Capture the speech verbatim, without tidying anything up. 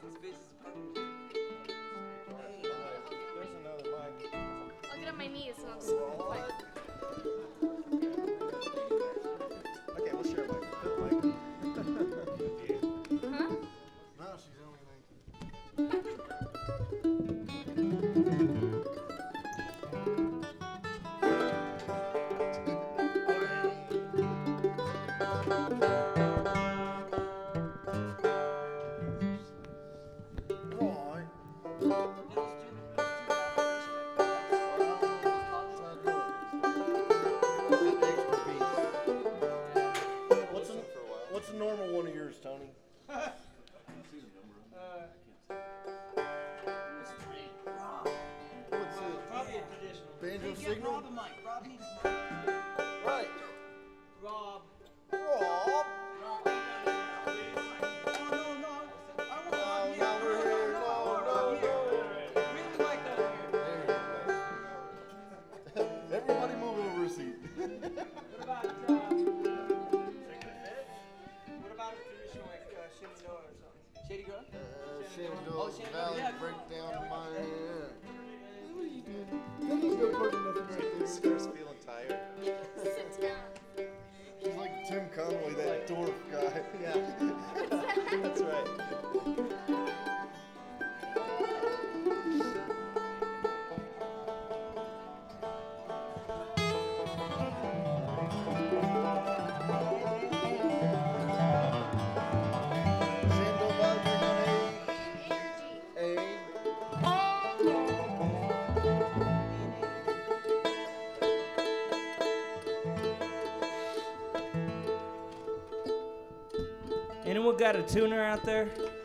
There's another mic. I'll get on my knees and I'll just play. Okay, we'll share a mic. Huh? No, she's only nineteen. What's a normal one of yours, Tony? What's it? Probably a traditional. Banjo Hey, get signal? Rob a mic. Rob needs a mic. Right. Rob. Rob. Oh, no, no. I want Oh, Rob here. now we're here. No, No, no, no, Rob here. no. Bring the mic over here. There you go. Everybody move over a seat. What about, uh, what about a traditional like uh, Shenandoah or something? Shady Grove? Shenandoah Oh, Shenandoah, Valley yeah, come on. breakdown of my head. What are you doing? There's no part of nothing right there. Scar's feeling tired. Sit down. She's like Tim Conway, that dwarf guy. Yeah. That's right. Shenandoah Valley breakdown A. A. Anyone got a tuner out there?